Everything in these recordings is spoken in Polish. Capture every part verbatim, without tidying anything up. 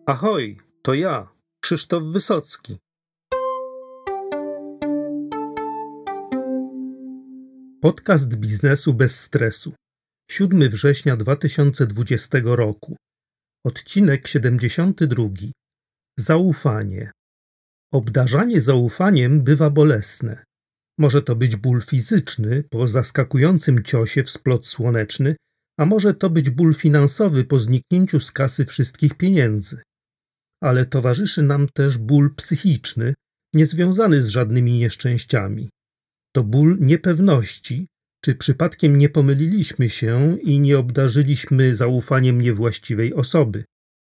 Ahoj, to ja, Krzysztof Wysocki. Podcast biznesu bez stresu. siódmego września dwa tysiące dwudziestego roku. Odcinek siedemdziesiąty drugi. Zaufanie. Obdarzanie zaufaniem bywa bolesne. Może to być ból fizyczny po zaskakującym ciosie w splot słoneczny, a może to być ból finansowy po zniknięciu z kasy wszystkich pieniędzy. Ale towarzyszy nam też ból psychiczny, niezwiązany z żadnymi nieszczęściami. To ból niepewności, czy przypadkiem nie pomyliliśmy się i nie obdarzyliśmy zaufaniem niewłaściwej osoby.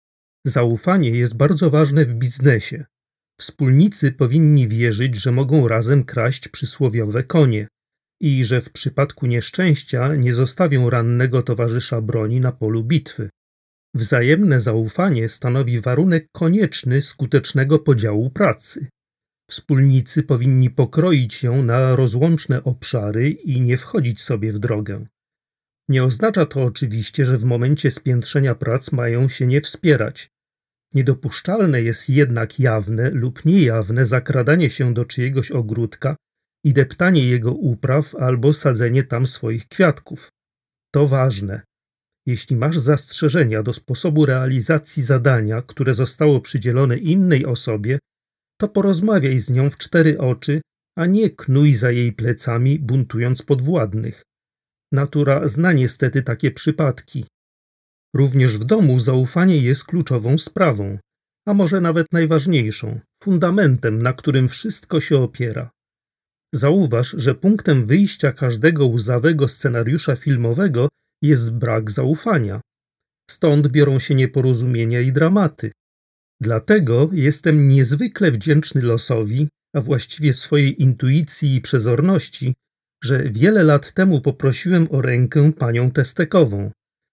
Zaufanie jest bardzo ważne w biznesie. Wspólnicy powinni wierzyć, że mogą razem kraść przysłowiowe konie i że w przypadku nieszczęścia nie zostawią rannego towarzysza broni na polu bitwy. Wzajemne zaufanie stanowi warunek konieczny skutecznego podziału pracy. Wspólnicy powinni pokroić ją na rozłączne obszary i nie wchodzić sobie w drogę. Nie oznacza to oczywiście, że w momencie spiętrzenia prac mają się nie wspierać. Niedopuszczalne jest jednak jawne lub niejawne zakradanie się do czyjegoś ogródka i deptanie jego upraw albo sadzenie tam swoich kwiatków. To ważne. Jeśli masz zastrzeżenia do sposobu realizacji zadania, które zostało przydzielone innej osobie, to porozmawiaj z nią w cztery oczy, a nie knuj za jej plecami, buntując podwładnych. Natura zna niestety takie przypadki. Również w domu zaufanie jest kluczową sprawą, a może nawet najważniejszą, fundamentem, na którym wszystko się opiera. Zauważ, że punktem wyjścia każdego łzawego scenariusza filmowego jest brak zaufania. Stąd biorą się nieporozumienia i dramaty. Dlatego jestem niezwykle wdzięczny losowi, a właściwie swojej intuicji i przezorności, że wiele lat temu poprosiłem o rękę panią Testekową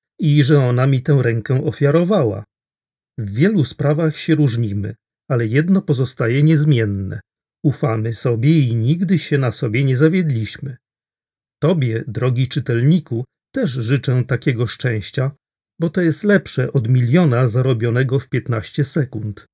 i że ona mi tę rękę ofiarowała. W wielu sprawach się różnimy, ale jedno pozostaje niezmienne. Ufamy sobie i nigdy się na sobie nie zawiedliśmy. Tobie, drogi czytelniku, też życzę takiego szczęścia, bo to jest lepsze od miliona zarobionego w piętnaście sekund.